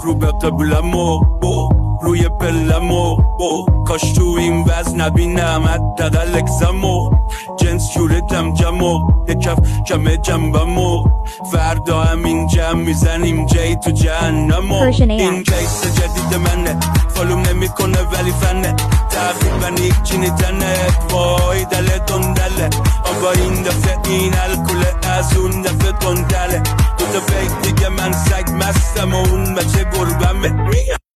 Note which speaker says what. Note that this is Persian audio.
Speaker 1: رو به قبلم و روی پلم و کاش تو این وزن نبینم حداقل اکزم و جنس شورتم جم و یک کف کم جنبم و فردا همین جمع میزنیم جای تو جهنم و این کیس جدید منه فالوم نمیکنه ولی فنه تقریبا یک چینی تنه وای دل دندله آقا این دفعه این الکله از اون دفعه دندله دو تا بیت دیگه من سگ مستم و اون بچه گربمه